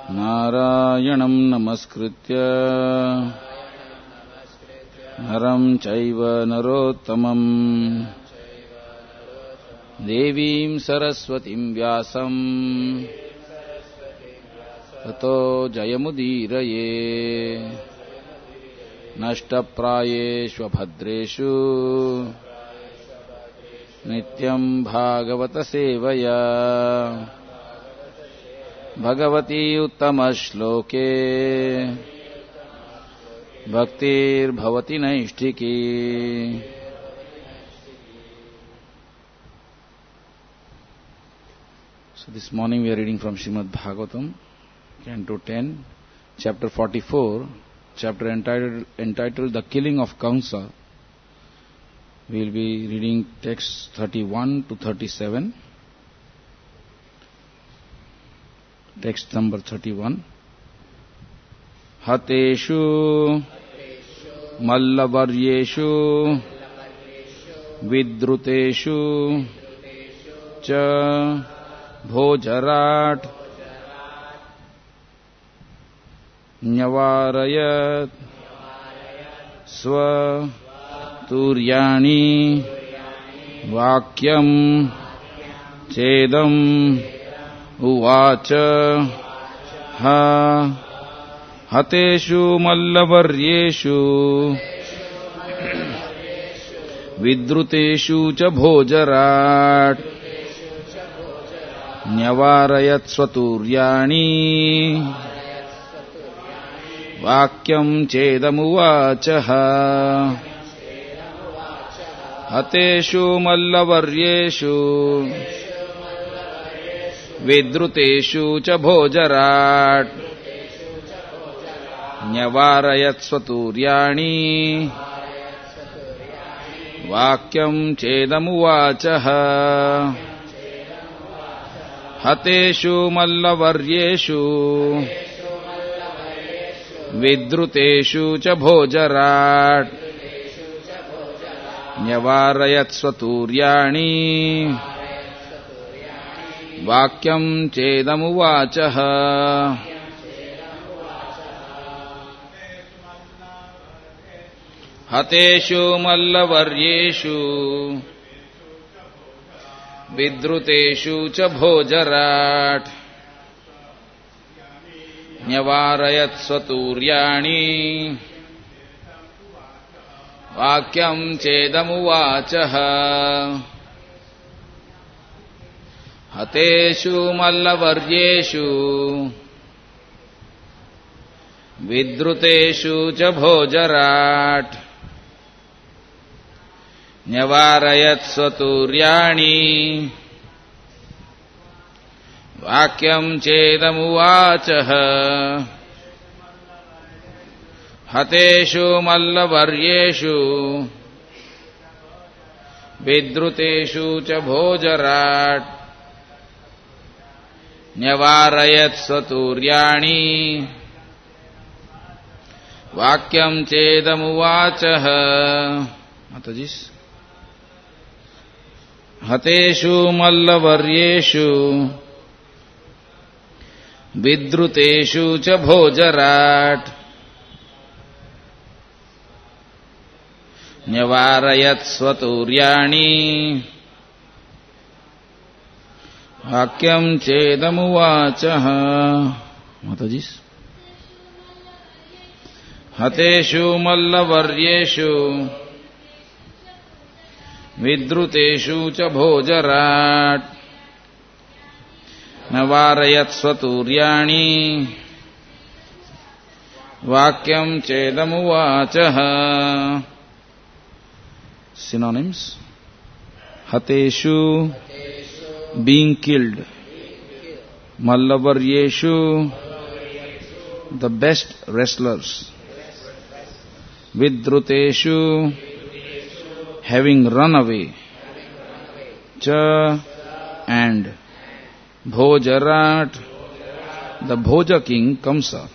नारायणं नमस्कृत्य नरं चैव नरोत्तमं देवीं सरस्वतीं व्यासं ततो जयमुदीरये। नष्टप्रायेषु भद्रेषु नित्यं भागवत सेवया Bhagwati उत्तमश्लोके भक्तिर्भवति नैष्ठिकी। So this morning we are reading from Srimad Bhagavatam, Canto 10, Chapter 44, chapter entitled The Killing of Kamsa. We will be reading texts 31 to 37. Text number 31. Hateshu Mallavaryeshu Vidruteshu Cha Bhojarat Nyavarayat Swa Turyani Vakyam Chedam Uvacha Ha Hateshu Mallavaryeshu Vidruteshu Cha Bhojarat Nyavarayat Svaturyani Vakyam Chedam Uvacha Ha Hateshu Mallavaryeshu Vidruteshu Cha Bhojarat Nyavarayat Svaturyani Vakyam Chedam Uvacha Hateshu Mallavaryeshu Vidruteshu Cha Bhojarat Nyavarayat Svaturyani Vakyam Chedam Uvacha Hateshu Mallavaryeshu Vidruteshu Cha Bhojarat Nyavarayat Svaturyani Vakyam Chedam Uvacha Hateshu Mallavaryeshu Vidruteshu Cha Bhojarat Nyavarayat Svaturyani Vakyam Chedam Uvacha Hateshu Mallavaryeshu Vidruteshu Cha Bhojarat Nyavarayat Svaturyani Vakyam Chedam Uvacha Matajis Hateshu Mallavaryeshu Vidruteshu Cha Bhojarat Nyavarayat Svaturyani Vakyam Chedam Uvacha Matajis Hateshu Mallavaryeshu Vidruteshu Cha Bhojarat Nyavarayat Svaturyani Vakyam Chedam Uvacha. Synonyms: Hateshu, being killed. Mallavaryeshu, the best wrestlers. Vidruteshu, having run away. Cha, and Bhojarat, the Bhoja king Kamsa.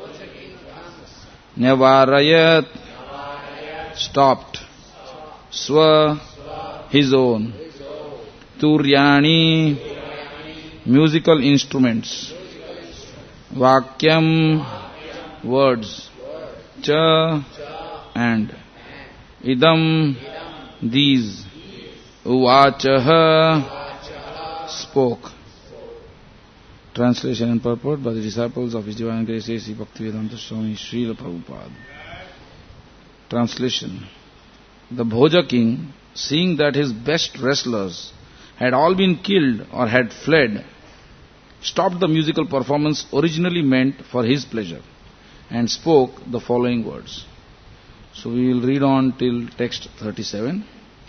Nyavarayat, stopped. Swa, his own. Turyani, musical instruments. Vakyam, words. Cha, and. Idam, these. Uvachaha, spoke. Translation and purport by the disciples of His Divine Grace A.C. Bhaktivedanta Swami Srila Prabhupada. Translation. The Bhoja king, seeing that his best wrestlers had all been killed or had fled, stopped the musical performance originally meant for his pleasure and spoke the following words. So we will read on till text 37.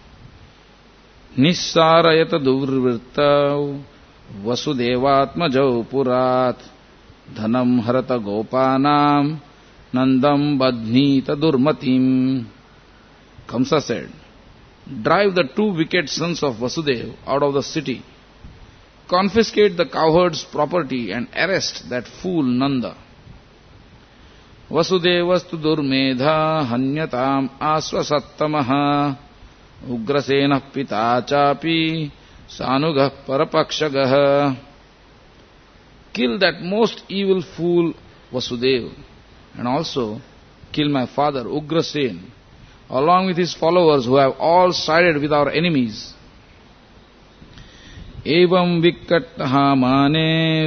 Nissarayata durvirtau Vasudevatmajau purat Dhanam harata gopanam Nandam badhnita durmatim. Kamsa said, drive the two wicked sons of Vasudev out of the city, confiscate the cowherd's property and arrest that fool Nanda. Vasudevastu durmedha hanyatam asvasattamaha Ugrasenah pita chapi sanugah parapakshagah. Kill that most evil fool Vasudeva, and also kill my father Ugrasen, along with his followers who have all sided with our enemies. Evam vikkat hamane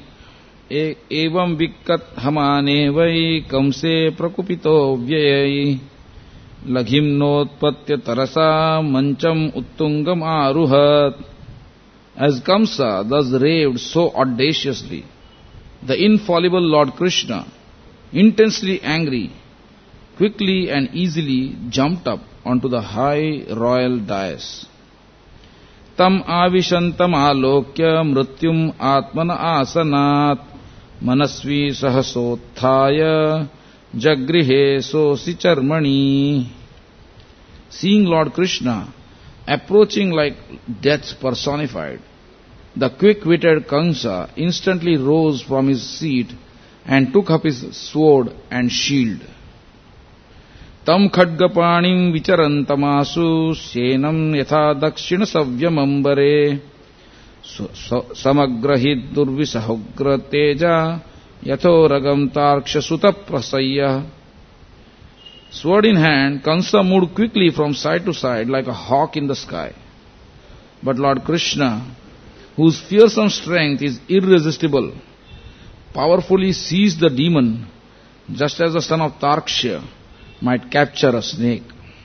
vai kamse prakupito vyayai Laghimnotpatya tarasa mancham uttungam aruhat. As Kamsa thus raved so audaciously, the infallible Lord Krishna, intensely angry, quickly and easily jumped up onto the high royal dais. Tam avishantam alokya mrityum atmana asanat manasvi sahasothaya Jagrihe sosi charmani. Seeing Lord Krishna approaching like death personified, the quick-witted Kamsa instantly rose from his seat and took up his sword and shield. Tam khadgapanim vicharantamasu senam yatha dakshina savyamambare samagrahid durvisahugra teja Yatho ragam tarksha sutta prasaya. Sword in hand, Kamsa moved quickly from side to side like a hawk in the sky. But Lord Krishna, whose fearsome strength is irresistible, powerfully seized the demon, just as the son of Tarksha might capture a snake.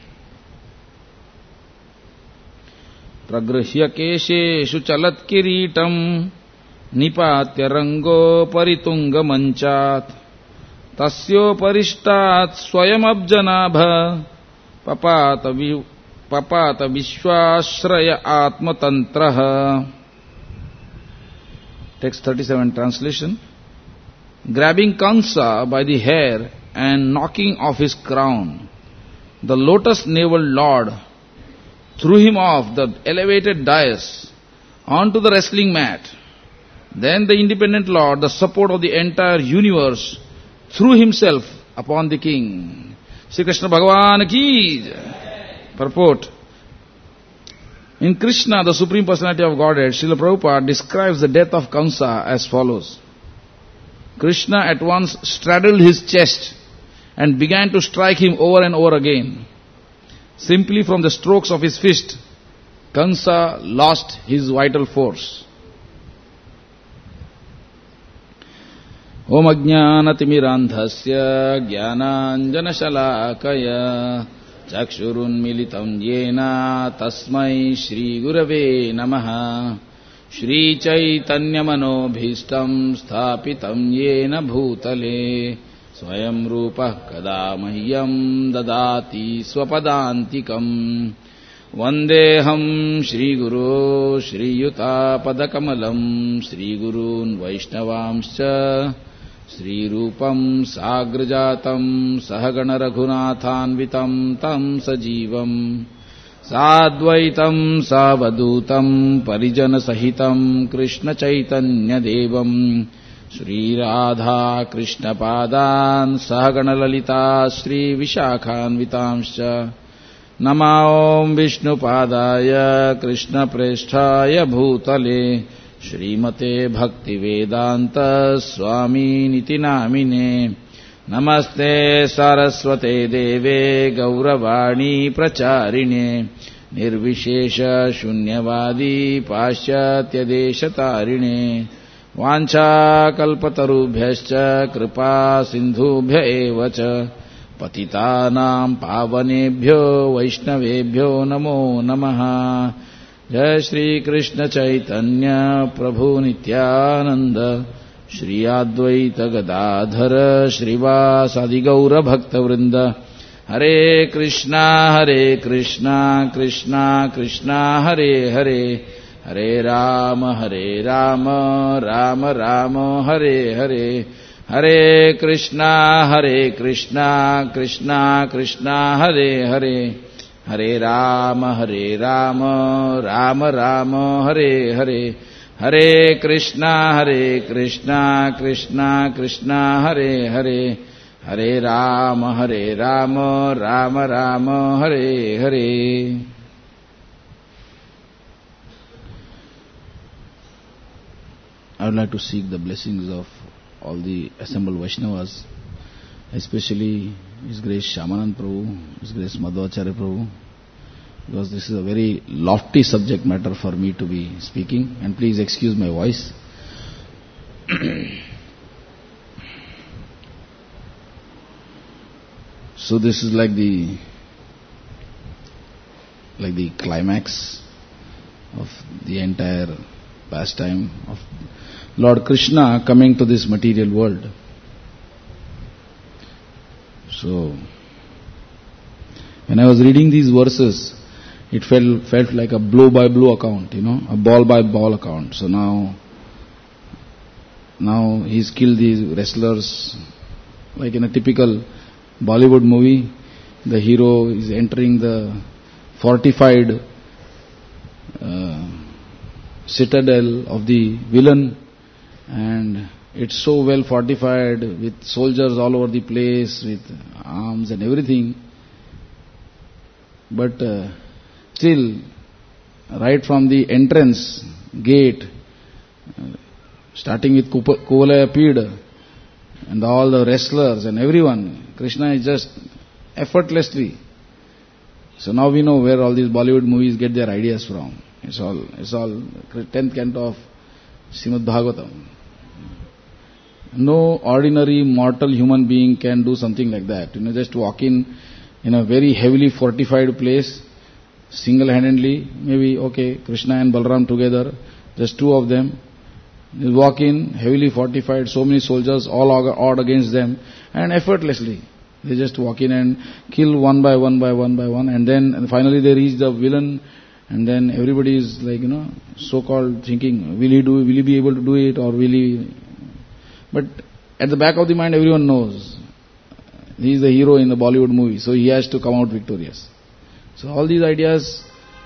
Pragrahya kesheshu chalat kiritam Nipatya rango paritunga manchat Tasyo parishtat swayam abjanabha Papata vishwashraya atmatantraha. Text 37 translation. Grabbing Kamsa by the hair and knocking off his crown, the lotus-naveled Lord threw him off the elevated dais onto the wrestling mat. Then the independent Lord, the support of the entire universe, threw himself upon the king. Sri Krishna Bhagavan ki jai. Purport. In Krishna, the Supreme Personality of Godhead, Srila Prabhupada describes the death of Kamsa as follows. Krishna at once straddled his chest and began to strike him over and over again. Simply from the strokes of his fist, Kamsa lost his vital force. Om ajnanatimirandhasya jnananjanashalakaya chakshurun militam yena tasmai Shri Gurave namaha. Shri Chaitanya manobhishtam sthapitam yena bhutale swayam rupah kada mahyam dadati swapadantikam. Vandeham Shri Guru Shri Yuta Padakamalam Shri Gurun Vaishnavamscha Shri Rupam Sagrajatam Sahagana Raghunathanvitam Tam Sajivam Sadvaitam Savadutam Parijana Sahitam Krishna Chaitanya Devam Shri Radha Krishna Padan Sahagana Lalita Shri Vishakhanvitamscha Namaom Vishnu Padaya Krishna Presthaya Bhutale Srimate Bhaktivedanta Swami Niti Namine Namaste Saraswate Deve Gauravani Pracharine Nirvishesha Shunyavadi Paschatya Deshatarine Vancha Kalpatarubhyascha Kripa Sindhubhya Evacha Patitanam Pavanebhyo Vaishnavebhyo Namo Namaha Jai Shri Krishna Chaitanya Prabhu Nityananda Shri Advaita Gadadhara Shrivasadi Gaura Bhakta Vrinda Hare Krishna Krishna Krishna Hare Hare Hare Rama Rama Rama Hare Hare Hare Krishna Krishna Krishna Hare Hare Hare Rama Rama Rama Hare Hare Hare Krishna Krishna Krishna Hare Hare Hare Rama Rama Rama Hare Hare. I would like to seek the blessings of all the assembled Vaishnavas, especially His Grace Shyamanand Prabhu, His Grace Madhvacharya Prabhu, because this is a very lofty subject matter for me to be speaking, and please excuse my voice. So this is like the climax of the entire pastime of Lord Krishna coming to this material world. So, when I was reading these verses, it felt like a blow-by-blow account, a ball-by-ball account. So now he's killed these wrestlers, like in a typical Bollywood movie. The hero is entering the fortified citadel of the villain, and it's so well fortified with soldiers all over the place, with arms and everything. But still, right from the entrance gate, starting with Kuvalaya Pida and all the wrestlers and everyone, Krishna is just effortlessly. So now we know where all these Bollywood movies get their ideas from. It's all 10th canto of Srimad Bhagavatam. No ordinary mortal human being can do something like that. Just walk in a very heavily fortified place, single-handedly, maybe, Krishna and Balram together, just two of them. They walk in, heavily fortified, so many soldiers, all odd against them, and effortlessly, they just walk in and kill one by one, and then finally they reach the villain, and then everybody is so-called thinking, will he be able to do it, or will he... But at the back of the mind, everyone knows he is the hero in the Bollywood movie, so he has to come out victorious. So all these ideas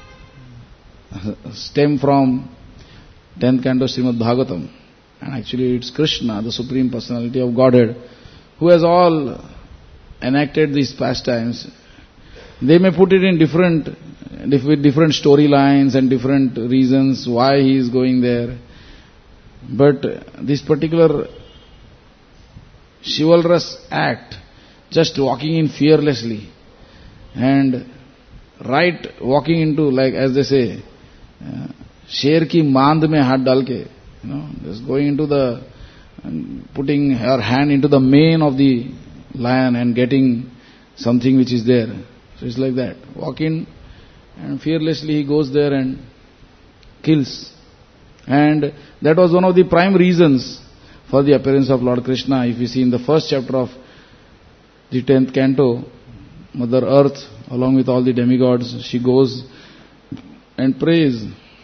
stem from 10th canto Srimad Bhagavatam, and actually it's Krishna, the Supreme Personality of Godhead, who has all enacted these pastimes. They may put it in with different storylines and different reasons why he is going there, but this particular chivalrous act, just walking in fearlessly, and right walking into, like as they say, sher ki mand mein haath dal ke, just going into putting her hand into the mane of the lion and getting something which is there. So it's like that. Walk in and fearlessly he goes there and kills. And that was one of the prime reasons for the appearance of Lord Krishna. If we see in the first chapter of the 10th canto, Mother Earth, along with all the demigods, she goes and prays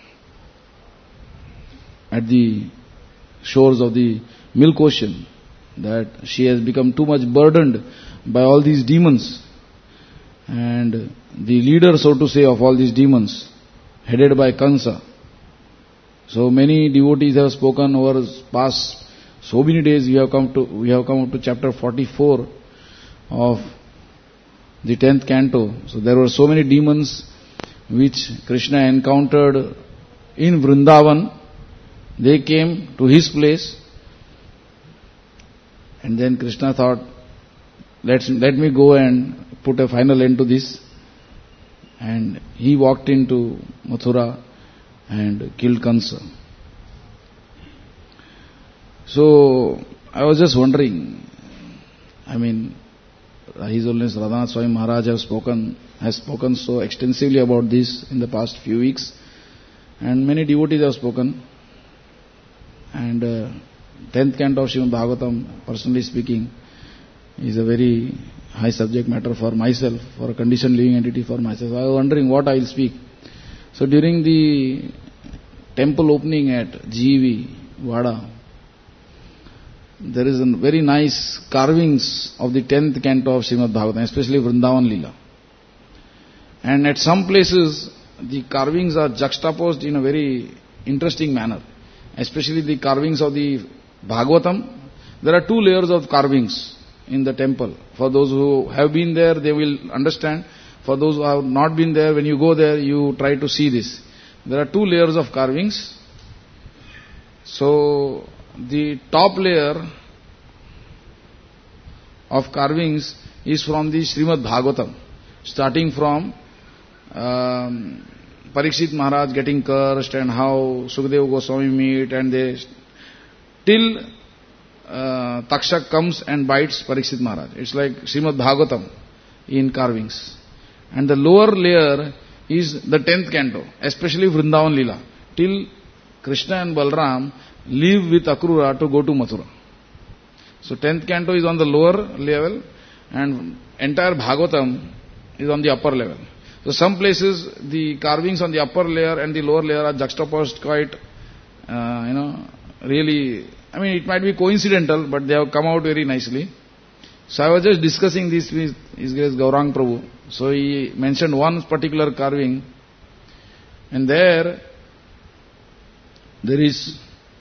at the shores of the milk ocean that she has become too much burdened by all these demons. And the leader, so to say, of all these demons, headed by Kansa. So many devotees have spoken over past so many days. We have come up to chapter 44 of the 10th canto. So there were so many demons which Krishna encountered in Vrindavan, They came to his place, and then Krishna thought, let me go and put a final end to this. And he walked into Mathura and killed Kansa. So I was just wondering, His Holiness Radhanath Swami Maharaj has spoken so extensively about this in the past few weeks, and many devotees have spoken. And 10th canto of Srimad Bhagavatam, personally speaking, is a very high subject matter for myself, for a conditioned living entity for myself. I was wondering what I will speak. So during the temple opening at GEV, Vada, there is a very nice carvings of the 10th canto of Srimad Bhagavatam, especially Vrindavan Leela. And at some places, the carvings are juxtaposed in a very interesting manner. Especially the carvings of the Bhagavatam. There are two layers of carvings in the temple. For those who have been there, they will understand. For those who have not been there, when you go there, you try to see this. There are two layers of carvings. So, the top layer of carvings is from the Srimad Bhagavatam, starting from Parikshit Maharaj getting cursed and how Sukadeva Goswami meet, and they till Takshak comes and bites Parikshit Maharaj. It's like Srimad Bhagavatam in carvings. And the lower layer is the 10th canto, especially Vrindavan Leela, till Krishna and Balram leave with Akrura to go to Mathura. So 10th canto is on the lower level and entire Bhagavatam is on the upper level. So some places the carvings on the upper layer and the lower layer are juxtaposed quite, really, it might be coincidental, but they have come out very nicely. So I was just discussing this with His Grace Gaurang Prabhu. So he mentioned one particular carving, and there is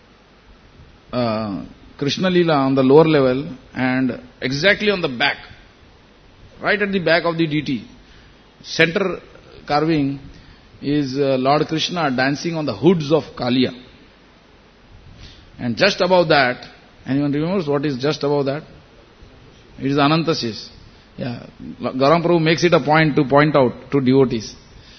Krishna Leela on the lower level, and exactly on the back, right at the back of the deity, center carving is Lord Krishna dancing on the hoods of Kaliya. And just above that, anyone remembers what is just above that? It is Anantashesh. Yeah, Gaurang Prabhu makes it a point to point out to devotees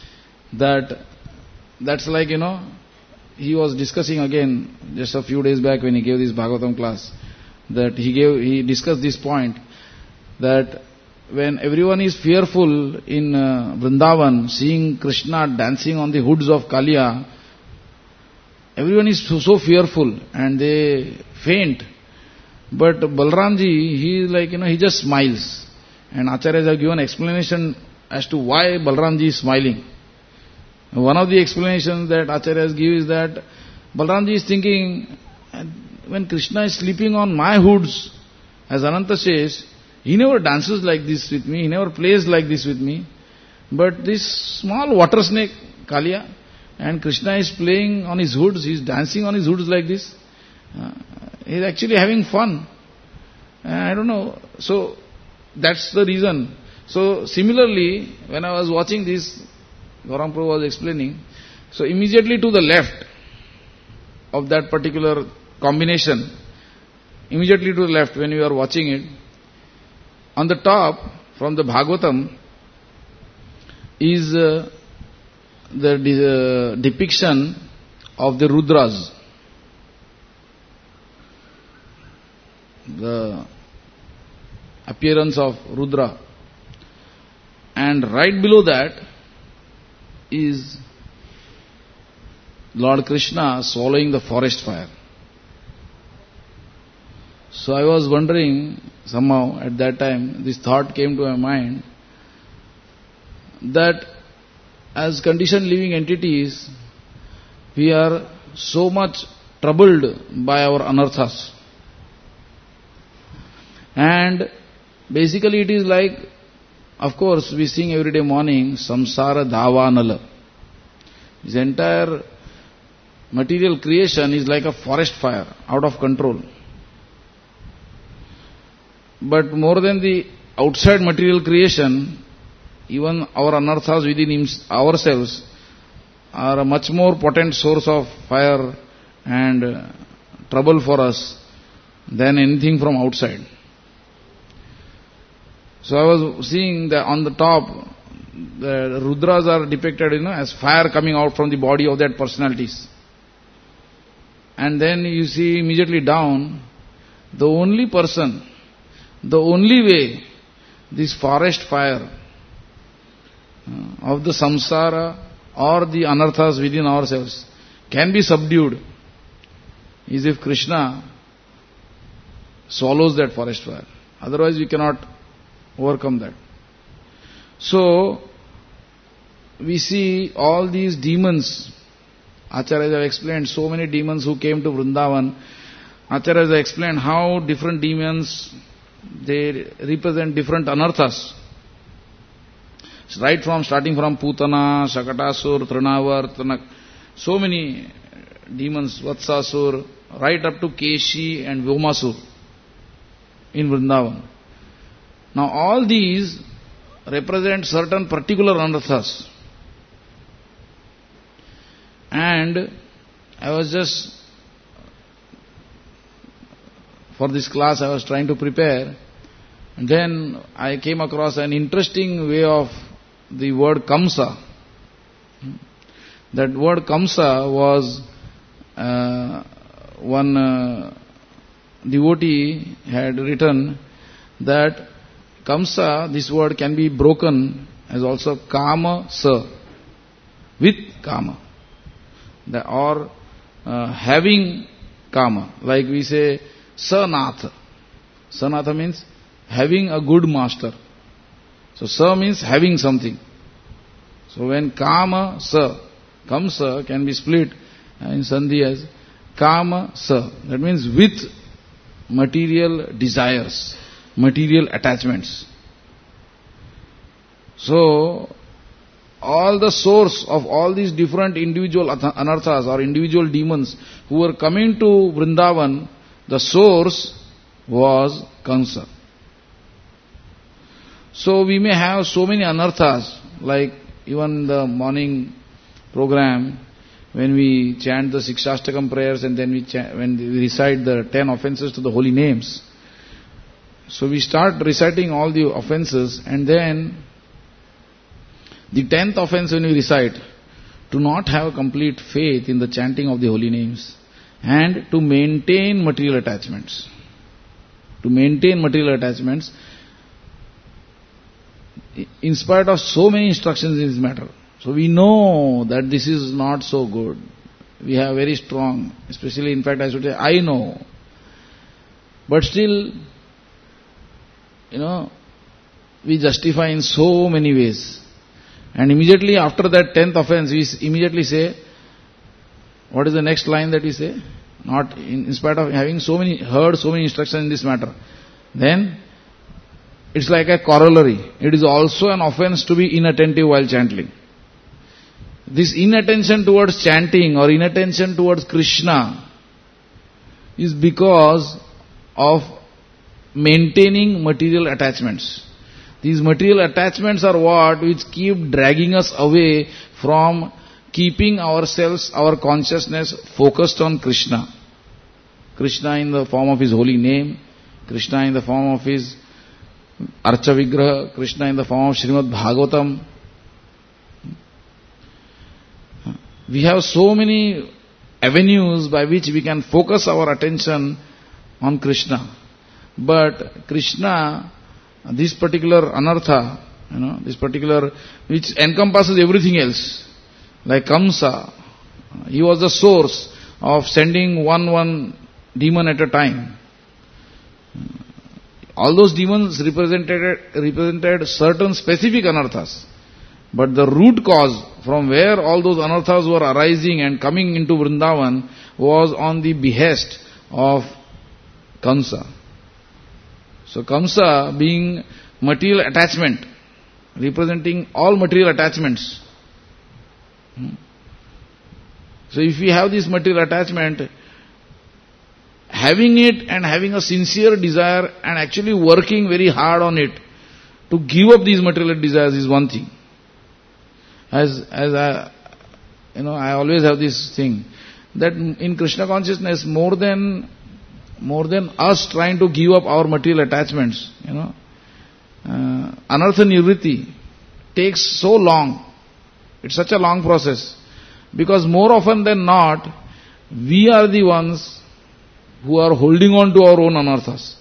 that's like, he was discussing again just a few days back when he gave this Bhagavatam class, that he discussed this point, that when everyone is fearful in Vrindavan, seeing Krishna dancing on the hoods of Kaliya, everyone is so fearful and they faint. But Balramji, he is like, he just smiles. And Acharyas have given explanation as to why Balramji is smiling. One of the explanations that Acharyas give is that Balramji is thinking, when Krishna is sleeping on my hoods as Anantashesh, he never dances like this with me, he never plays like this with me. But this small water snake, Kaliya, and Krishna is playing on his hoods, he is dancing on his hoods like this. He is actually having fun. I don't know. So, that's the reason. So, similarly, when I was watching this, Gaurang Prabhu was explaining, so immediately to the left of that particular combination, immediately to the left when you are watching it, on the top, from the Bhagavatam, is the depiction of the Rudras. The appearance of Rudra. And right below that is Lord Krishna swallowing the forest fire. So I was wondering, somehow at that time, this thought came to my mind, that as conditioned living entities, we are so much troubled by our anarthas. And basically it is like, of course, we sing every day morning, Samsara Dhavanala. This entire material creation is like a forest fire, out of control. But more than the outside material creation, even our anarthas within ourselves are a much more potent source of fire and trouble for us than anything from outside. So I was seeing that on the top, the Rudras are depicted, as fire coming out from the body of that personalities. And then you see immediately down, the only person, the only way this forest fire of the samsara or the anarthas within ourselves can be subdued is if Krishna swallows that forest fire. Otherwise we cannot overcome that. So, we see all these demons. Acharyas have explained so many demons who came to Vrindavan. Acharyas have explained how different demons, they represent different anarthas. Right from, starting from Putana, Shakatasur, Trinavar, so many demons, Vatsasur, right up to Keshi and Vyomasur in Vrindavan. Now all these represent certain particular anarthas. And I was just, for this class I was trying to prepare, and then I came across an interesting way of the word Kamsa. That word Kamsa was one devotee had written that Kamsa, this word can be broken as also Kama Sa, with Kama, or having Kama, like we say Sanatha. Sanatha means having a good master. So Sa means having something. So when Kama Sa, Kamsa can be split in Sandhi as Kama Sa. That means with material desires, material attachments. So, all the source of all these different individual anarthas or individual demons who were coming to Vrindavan, the source was Kamsa. So we may have so many anarthas, like even the morning program, when we chant the Sikshastakam prayers and then when we recite the 10 offenses to the holy names. So we start reciting all the offenses, and then the 10th offense when we recite, to not have complete faith in the chanting of the holy names and to maintain material attachments. To maintain material attachments in spite of so many instructions in this matter. So we know that this is not so good. We have very strong, especially in fact I should say, I know. But still, we justify in so many ways. And immediately after that 10th offense, we immediately say, what is the next line that we say? Not in spite of having heard so many instructions in this matter. Then, it's like a corollary. It is also an offense to be inattentive while chanting. This inattention towards chanting or inattention towards Krishna is because of maintaining material attachments. These material attachments are what which keep dragging us away from keeping ourselves, our consciousness focused on Krishna. Krishna in the form of His holy name, Krishna in the form of His Archa Vigraha, Krishna in the form of Srimad Bhagavatam. We have so many avenues by which we can focus our attention on Krishna. But Krishna, this particular anartha, this particular, which encompasses everything else, like Kamsa, he was the source of sending one demon at a time. All those demons represented certain specific anarthas. But the root cause from where all those anarthas were arising and coming into Vrindavan was on the behest of Kamsa. So Kamsa being material attachment, representing all material attachments. So if we have this material attachment, having it and having a sincere desire and actually working very hard on it to give up these material desires is one thing. As I always have this thing that in Krishna consciousness, more than us trying to give up our material attachments, anartha nivritti takes so long. It's such a long process. Because more often than not, we are the ones who are holding on to our own anarthas.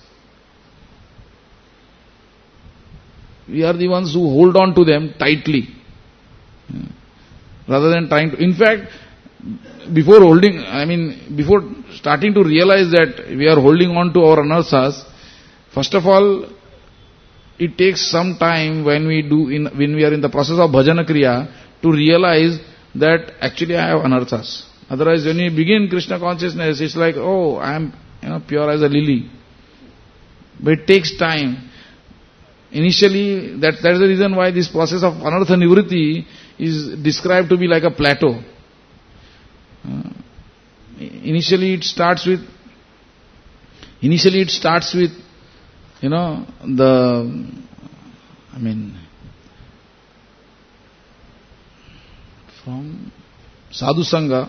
We are the ones who hold on to them tightly. Rather than trying to... In fact, before starting to realize that we are holding on to our anarthas, first of all, it takes some time when we are in the process of bhajana kriya to realize that actually I have anarthas. Otherwise, when you begin Krishna consciousness, it's like, oh, I am pure as a lily. But it takes time. Initially, that is the reason why this process of anartha nivritti is described to be like a plateau. Initially it starts with from sadhu sangha,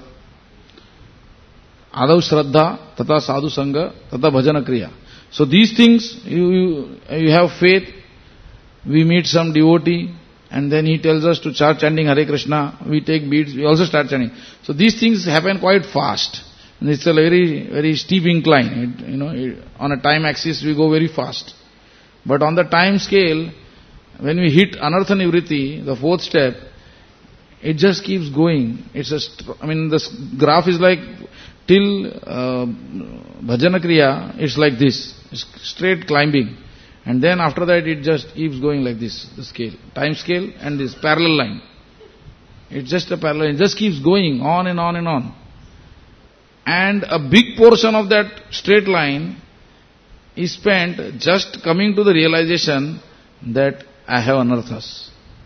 adav shraddha, tata sadhu sangha, tata bhajana kriya. So these things, you have faith, we meet some devotee, and then he tells us to start chanting Hare Krishna, we take beads, we also start chanting. So these things happen quite fast. And it's a very, very steep incline. On a time axis we go very fast. But on the time scale, when we hit anartha nivritti, the fourth step, it just keeps going. The graph is like till bhajana kriya, it's like this. It's straight climbing. And then after that it just keeps going like this, the scale, time scale and this parallel line. It's just a parallel line, it just keeps going on and on and on. And a big portion of that straight line is spent just coming to the realization that I have anarthas.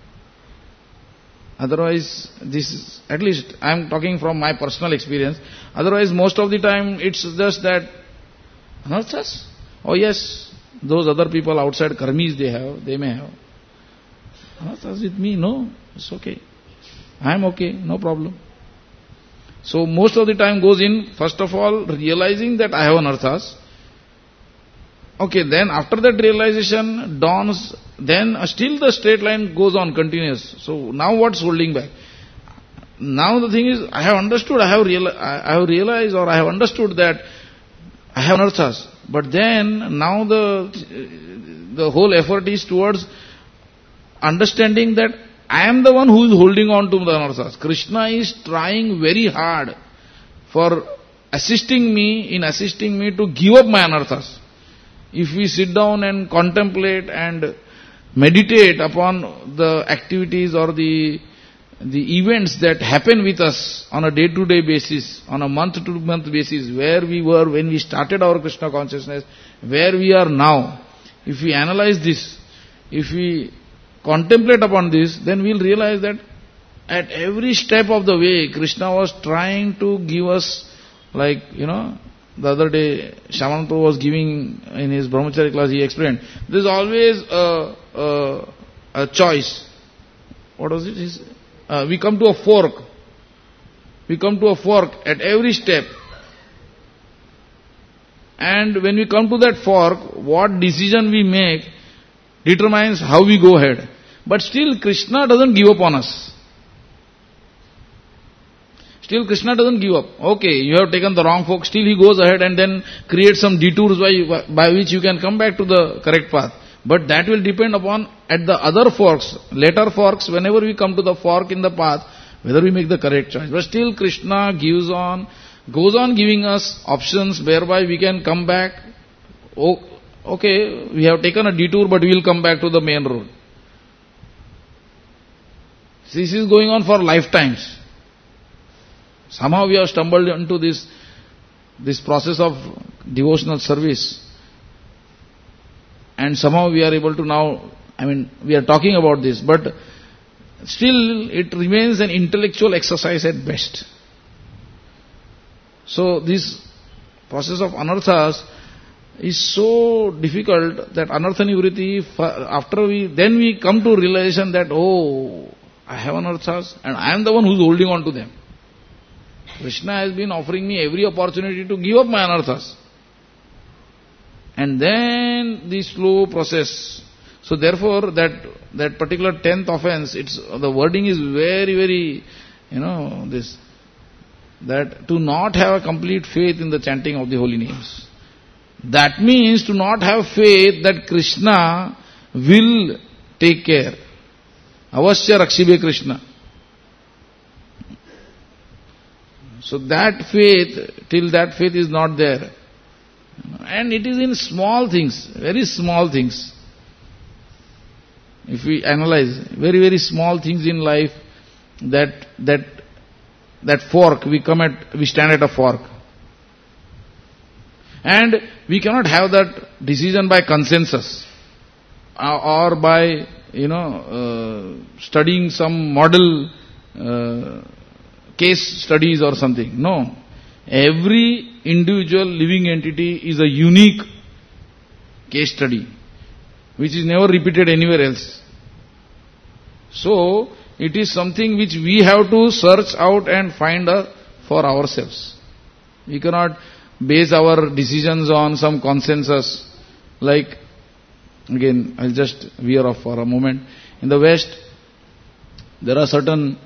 Otherwise, this is, at least I am talking from my personal experience, otherwise most of the time it's just that, anarthas? Oh yes, those other people outside karmis they may have. Anarthas with me? No, it's okay. I am okay, no problem. So most of the time goes in, first of all, realizing that I have anarthas. Okay, then after that realization dawns, then still the straight line goes on, continuous. So now what's holding back? Now the thing is, I have understood, I have realized or I have understood that I have anarthas. But then, now the whole effort is towards understanding that I am the one who is holding on to the anarthas. Krishna is trying very hard for assisting me to give up my anarthas. If we sit down and contemplate and meditate upon the activities or the events that happen with us on a day-to-day basis, on a month-to-month basis, where we were when we started our Krishna consciousness, where we are now, if we analyze this, if we contemplate upon this, then we'll realize that at every step of the way, Krishna was trying to give us, like, the other day, Shaman Prabhu was giving in his Brahmacharya class, he explained, there's always a choice. What was it? We come to a fork. We come to a fork at every step. And when we come to that fork, what decision we make determines how we go ahead. But still Krishna doesn't give up on us. Still Krishna doesn't give up. Okay, you have taken the wrong fork, still he goes ahead and then creates some detours by which you can come back to the correct path. But that will depend upon at the other forks, later forks, whenever we come to the fork in the path, whether we make the correct choice. But still Krishna goes on giving us options whereby we can come back. Okay, we have taken a detour, but we will come back to the main road. This is going on for lifetimes. Somehow we have stumbled into this process of devotional service. And somehow we are able to now, we are talking about this, but still it remains an intellectual exercise at best. So this process of anarthas is so difficult that anartha nivritti, then we come to realization that, oh, I have anarthas and I am the one who is holding on to them. Krishna has been offering me every opportunity to give up my anarthas. And then the slow process. So therefore, that particular 10th offense, the wording is very, very, that to not have a complete faith in the chanting of the holy names. That means to not have faith that Krishna will take care. Avashya Rakshibe Krishna. So that faith, till that faith is not there. And it is in small things, very small things. If we analyze, very, very small things in life, that fork, we stand at a fork. And we cannot have that decision by consensus or by, studying some model case studies or something. No. Every individual living entity is a unique case study, which is never repeated anywhere else. So, it is something which we have to search out and find for ourselves. We cannot base our decisions on some consensus. Like, again, I'll just veer off for a moment. In the West, there are certain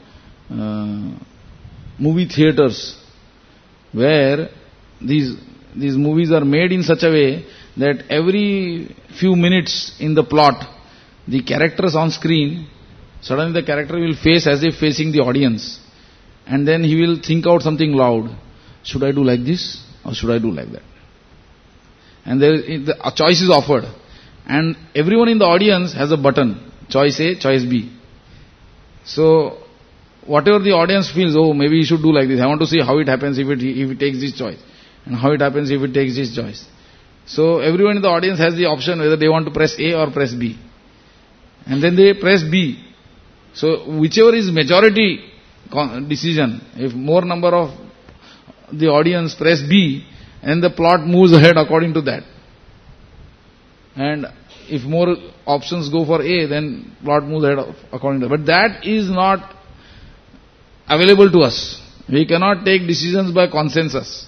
movie theaters where these movies are made in such a way that every few minutes in the plot, the characters on screen, suddenly the character will face as if facing the audience. And then he will think out something loud. Should I do like this or should I do like that? And a choice is offered. And everyone in the audience has a button. Choice A, choice B. So, whatever the audience feels, maybe he should do like this. I want to see how it happens if he takes this choice. And how it happens if it takes this choice. So, everyone in the audience has the option whether they want to press A or press B. And then they press B. So, whichever is majority decision, if more number of the audience press B, and the plot moves ahead according to that. And if more options go for A, then plot moves ahead according to that. But that is not available to us. We cannot take decisions by consensus.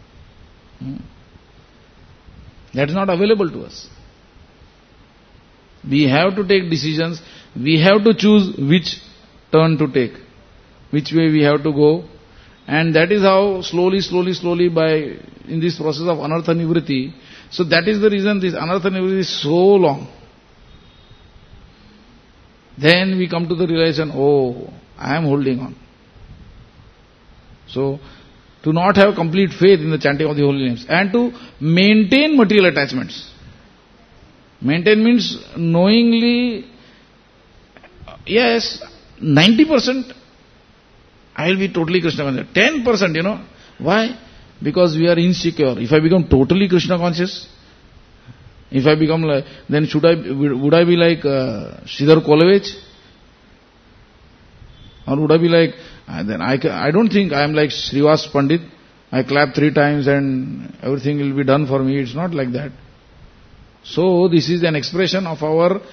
That is not available to us. We have to take decisions. We have to choose which turn to take, which way we have to go. And that is how slowly in this process of anartha nivritti. So that is the reason this anartha nivritti is so long. Then we come to the realization, I am holding on. So, to not have complete faith in the chanting of the holy names and to maintain material attachments. Maintain means knowingly, yes, 90% I will be totally Krishna conscious. 10%, why? Because we are insecure. If I become totally Krishna conscious, if I become like, then would I be like Sridhar Kolavich? Or would I be like, then I don't think I am like Srivas Pandit. I clap 3 times and everything will be done for me. It's not like that. So this is an expression of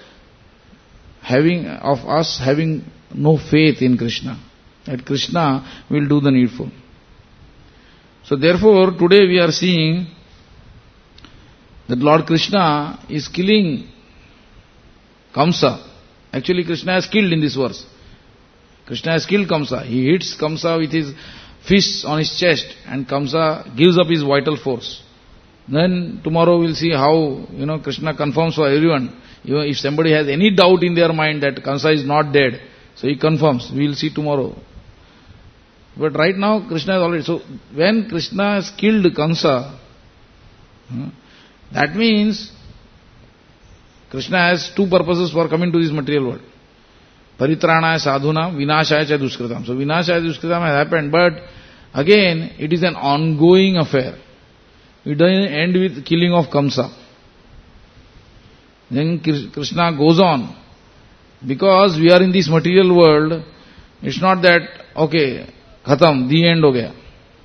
us having no faith in Krishna. That Krishna will do the needful. So therefore, today we are seeing that Lord Krishna is killing Kamsa. Actually, Krishna has killed in this verse. Krishna has killed Kamsa. He hits Kamsa with his fists on his chest and Kamsa gives up his vital force. Then tomorrow we'll see how, Krishna confirms for everyone. If somebody has any doubt in their mind that Kamsa is not dead, so he confirms. We'll see tomorrow. But right now, Krishna is already... So, when Krishna has killed Kamsa, that means Krishna has 2 purposes for coming to this material world. Paritranaya sadhunam, vinashaya cha duskritam. So, vinashaya duskritam has happened, but again, it is an ongoing affair. It doesn't end with killing of Kamsa. Then Krishna goes on. Because we are in this material world, it's not that, okay, khatam, the end ho gaya.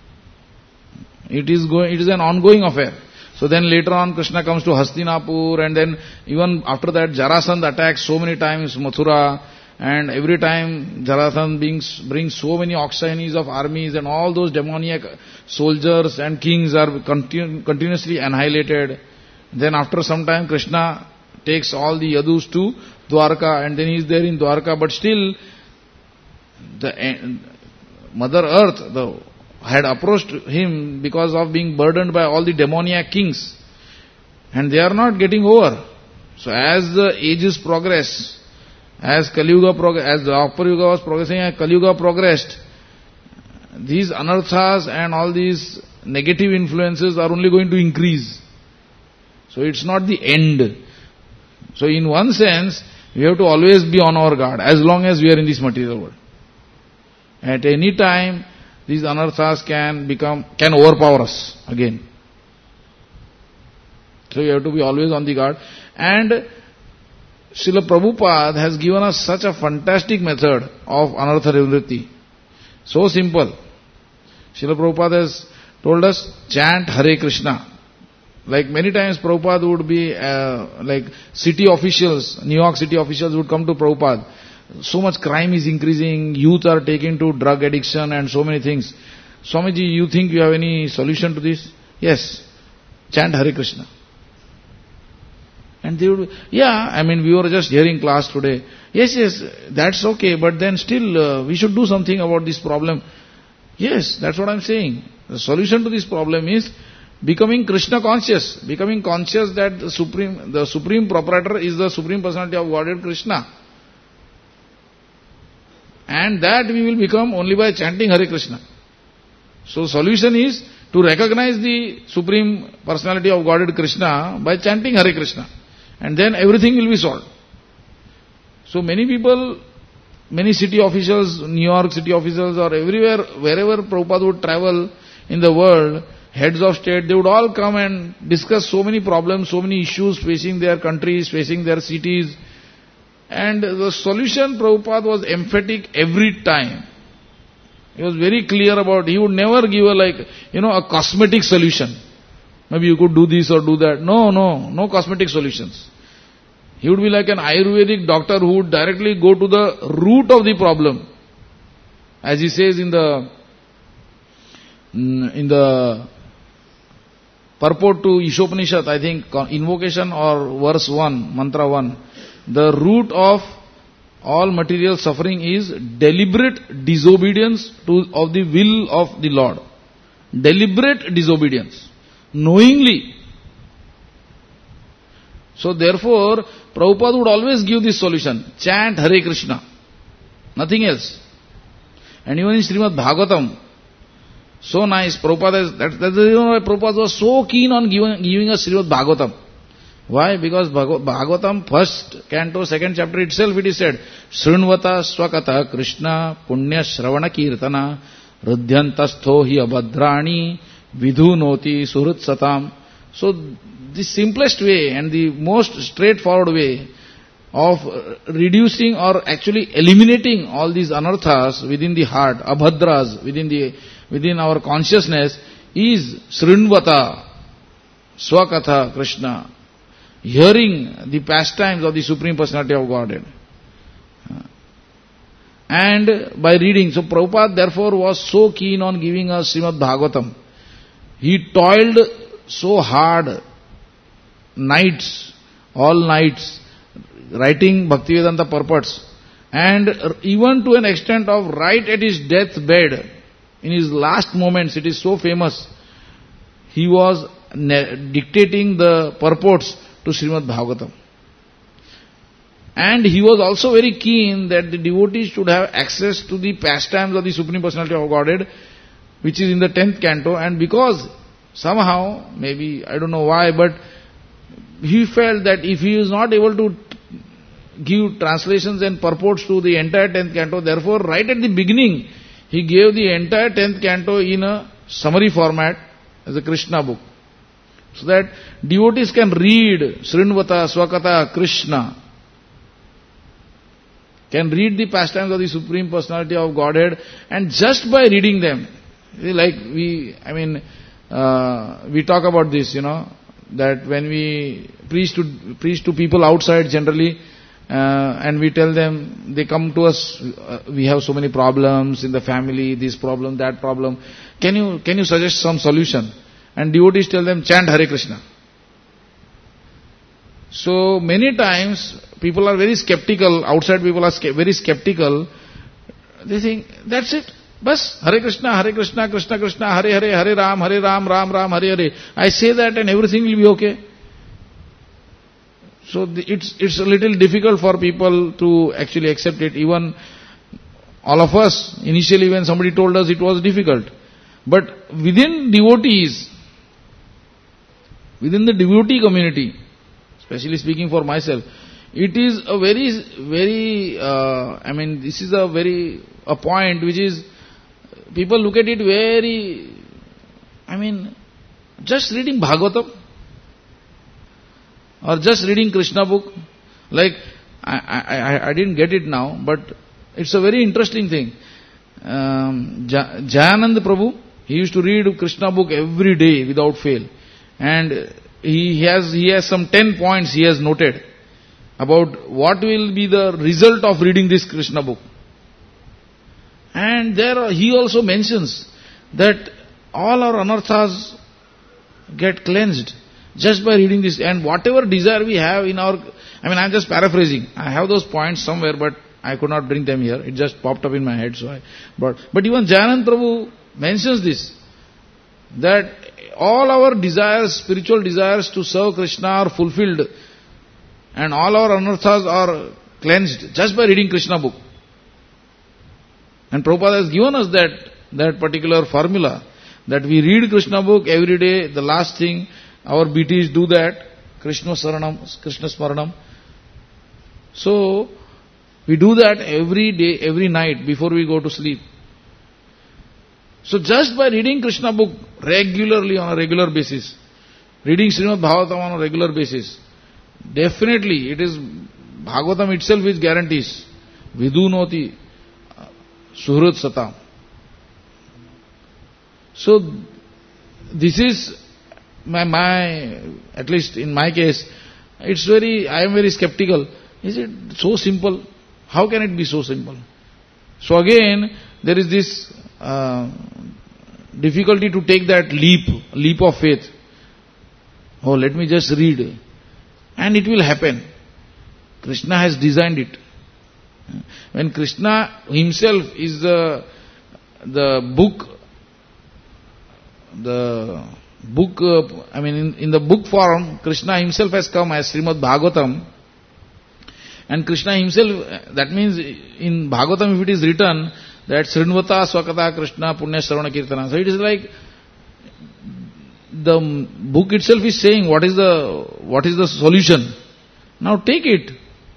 It is an ongoing affair. So then later on Krishna comes to Hastinapur and then even after that Jarasandha attacks so many times Mathura and every time Jarasandha brings so many auxiliaries of armies, and all those demoniac soldiers and kings are continuously annihilated. Then after some time Krishna takes all the Yadus to Dwarka, and then he is there in Dwarka, but still the Mother Earth had approached him because of being burdened by all the demoniac kings, and they are not getting over. So as the ages progress, as Kali Yuga as the Dwapar Yuga was progressing and Kali Yuga progressed, these anarthas and all these negative influences are only going to increase. So it's not the end. So in one sense, we have to always be on our guard as long as we are in this material world. At any time, these anarthas can overpower us again. So you have to be always on the guard. And Srila Prabhupada has given us such a fantastic method of anartha nivritti. So simple. Srila Prabhupada has told us, chant Hare Krishna. Like many times Prabhupada would be like city officials, New York city officials would come to Prabhupada. So much crime is increasing, youth are taken to drug addiction and so many things. Swamiji, you think you have any solution to this? Yes. Chant Hare Krishna. And they would, we were just hearing class today. Yes, that's okay, but then still we should do something about this problem. Yes, that's what I'm saying. The solution to this problem is becoming Krishna conscious. Becoming conscious that the supreme proprietor is the Supreme Personality of Godhead Krishna. And that we will become only by chanting Hare Krishna. So solution is to recognize the Supreme Personality of Godhead Krishna by chanting Hare Krishna. And then everything will be solved. So many people, many city officials, New York city officials or everywhere, wherever Prabhupada would travel in the world, heads of state, they would all come and discuss so many problems, so many issues facing their countries, facing their cities. And the solution, Prabhupada was emphatic every time. He was very clear about, he would never give a cosmetic solution. Maybe you could do this or do that. No cosmetic solutions. He would be like an Ayurvedic doctor who would directly go to the root of the problem. As he says in the purport to Ishopanishad, I think, invocation or verse 1, mantra 1, the root of all material suffering is deliberate disobedience of the will of the Lord. Deliberate disobedience. Knowingly. So therefore, Prabhupada would always give this solution. Chant Hare Krishna. Nothing else. And even in Srimad Bhagavatam, so nice, Prabhupada, that's the reason why Prabhupada was so keen on giving us Srimad Bhagavatam. Why? Because Bhagavatam, first canto, second chapter itself, it is said, Srinvata Swakata Krishna Punya Shravana Kirtana Rudhyantastho hi abhadrani Vidhunoti Suhrit Satam. So the simplest way and the most straightforward way of reducing or actually eliminating all these anarthas within the heart, abhadras within our consciousness is Srinvata Swakatha Krishna. Hearing the pastimes of the Supreme Personality of Godhead. And by reading. So Prabhupada therefore was so keen on giving us Srimad Bhagavatam. He toiled so hard, all nights, writing Bhaktivedanta purports. And even to an extent of right at his deathbed, in his last moments, it is so famous, he was dictating the purports to Srimad Bhagavatam. And he was also very keen that the devotees should have access to the pastimes of the Supreme Personality of Godhead, which is in the 10th canto. And because somehow, maybe, I don't know why, but he felt that if he is not able to give translations and purports to the entire 10th canto, therefore right at the beginning, he gave the entire 10th canto in a summary format as a Krishna book. So that devotees can read Srinvata Swakata Krishna, can read the pastimes of the Supreme Personality of Godhead, and just by reading them, like we talk about this, that when we preach to people outside generally, and we tell them, they come to us, we have so many problems in the family, this problem, that problem. Can you suggest some solution? And devotees tell them, chant Hare Krishna. So many times people are very skeptical, outside people are very skeptical. They think, that's it. Bas, Hare Krishna, Krishna Krishna, Hare Hare, Hare Ram, Ram Ram, Hare Hare. I say that and everything will be okay. So it's a little difficult for people to actually accept it. Even all of us, initially when somebody told us, it was difficult. But within devotees, within the devotee community, especially speaking for myself, it is a very, this is a point which is, people look at it very, just reading Bhagavatam, or just reading Krishna book, like, I didn't get it now, but it's a very interesting thing. Jayanand Prabhu, he used to read Krishna book every day without fail. And he has some 10 points he has noted about what will be the result of reading this Krishna book. And there he also mentions that all our anarthas get cleansed just by reading this, and whatever desire we have in our, I'm just paraphrasing. I have those points somewhere, but I could not bring them here. It just popped up in my head, so but even Jayanand Prabhu mentions this, that all our desires, spiritual desires to serve Krishna are fulfilled, and all our anarthas are cleansed just by reading Krishna book. And Prabhupada has given us that particular formula, that we read Krishna book every day. The last thing our BTs do that, Krishna Smaranam. So, we do that every day, every night before we go to sleep. So just by reading Krishna book regularly on a regular basis, reading Srimad Bhagavatam on a regular basis, definitely it is Bhagavatam itself which guarantees Vidunoti Suhrat Satam. So this is my at least in my case, I am very skeptical. Is it so simple? How can it be so simple? So again, there is this difficulty to take that leap of faith. Oh, let me just read, and it will happen. Krishna has designed it. When Krishna himself is the book, in the book form, Krishna himself has come as Srimad Bhagavatam. And Krishna himself, that means in Bhagavatam, if it is written that Srinvata Swakata Krishna Punya Shravana Kirtana, so it is like the book itself is saying what is the solution. Now take it.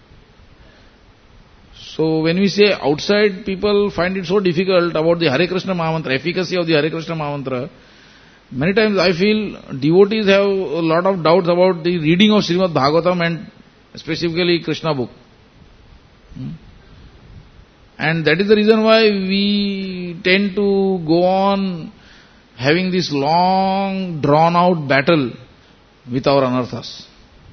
So when we say outside, people find it so difficult about the Hare Krishna Mahamantra, efficacy of the Hare Krishna Mahamantra. Many times I feel devotees have a lot of doubts about the reading of Srimad Bhagavatam and specifically Krishna book. And that is the reason why we tend to go on having this long drawn out battle with our anarthas.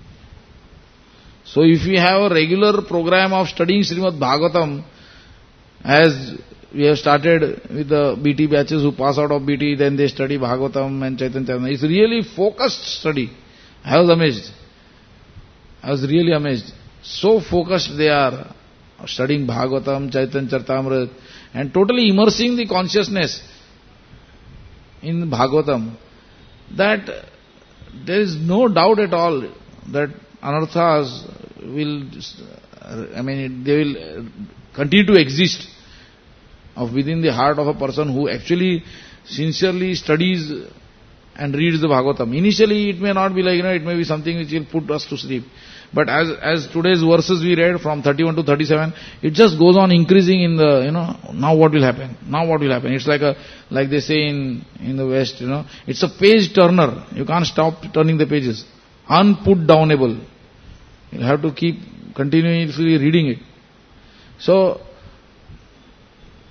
So if we have a regular program of studying Srimad Bhagavatam, as we have started with the BT batches who pass out of BT, then they study Bhagavatam and Chaitanya Charitamrita. It's really focused study. I was amazed. I was really amazed. So focused they are, studying Bhagavatam, Chaitanya Charitamrita, and totally immersing the consciousness in Bhagavatam, that there is no doubt at all that anarthas will, they will continue to exist within the heart of a person who actually sincerely studies and reads the Bhagavatam. Initially it may not be like, it may be something which will put us to sleep. But as today's verses we read from 31 to 37, it just goes on increasing in the, now what will happen? Now what will happen? It's like they say in the West, it's a page turner. You can't stop turning the pages. Unput downable. You have to keep continuously reading it. So,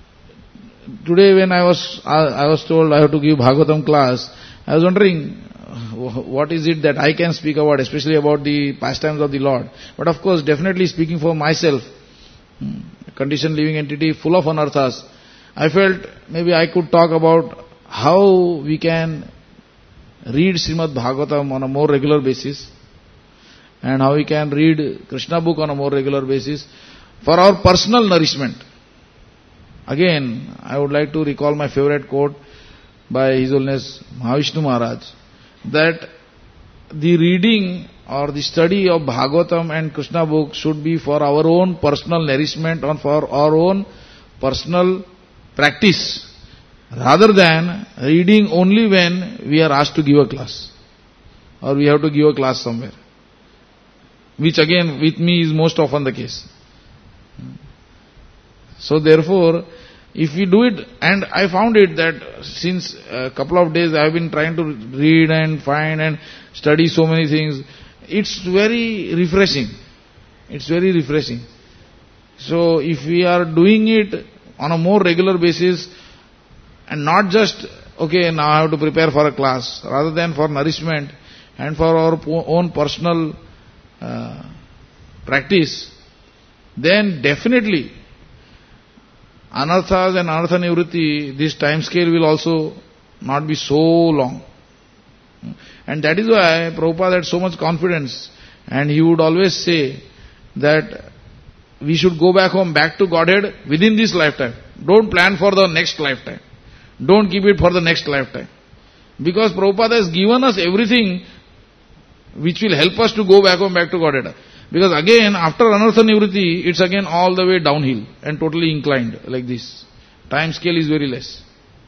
today when I was told I have to give Bhagavatam class, I was wondering, what is it that I can speak about, especially about the pastimes of the Lord. But of course, definitely speaking for myself, conditioned living entity full of anarthas, I felt maybe I could talk about how we can read Srimad Bhagavatam on a more regular basis, and how we can read Krishna book on a more regular basis for our personal nourishment. Again, I would like to recall my favorite quote by His Holiness Mahavishnu Maharaj, that the reading or the study of Bhagavatam and Krishna book should be for our own personal nourishment or for our own personal practice, rather than reading only when we are asked to give a class or we have to give a class somewhere, which again with me is most often the case. So therefore, if we do it, and I found it that since a couple of days I have been trying to read and find and study so many things, it's very refreshing. It's very refreshing. So if we are doing it on a more regular basis, and not just, okay, now I have to prepare for a class, rather than for nourishment and for our own personal practice, then definitely anarthas and anartha nivritti, this time scale will also not be so long. And that is why Prabhupada had so much confidence, and he would always say that we should go back home, back to Godhead within this lifetime. Don't plan for the next lifetime. Don't keep it for the next lifetime. Because Prabhupada has given us everything which will help us to go back home, back to Godhead. Because again, after anartha nivritti, it's again all the way downhill and totally inclined like this. Time scale is very less.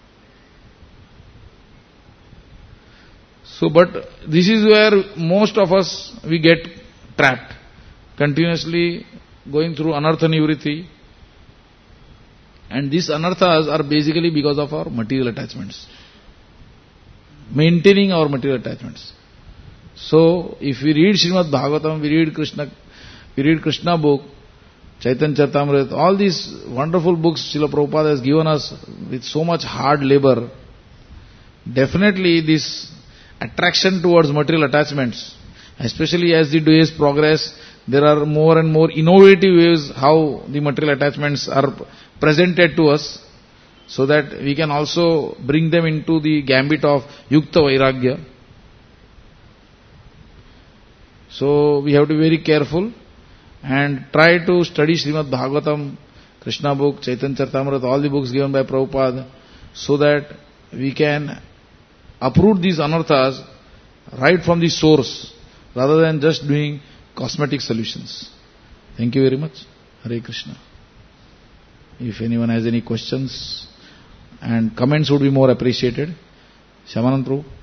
So, but this is where most of us, we get trapped. Continuously going through anartha nivritti. And these anarthas are basically because of our material attachments. Maintaining our material attachments. So, if we read Srimad Bhagavatam, we read Krishna book, Chaitanya Charitamrita, all these wonderful books Srila Prabhupada has given us with so much hard labor, definitely this attraction towards material attachments, especially as the days progress, there are more and more innovative ways how the material attachments are presented to us, so that we can also bring them into the gambit of Yukta Vairagya. So we have to be very careful and try to study Srimad Bhagavatam, Krishna book, Chaitanya Charitamrita, all the books given by Prabhupada, so that we can uproot these anarthas right from the source, rather than just doing cosmetic solutions. Thank you very much. Hare Krishna. If anyone has any questions and comments would be more appreciated. Shyamanand Prabhu.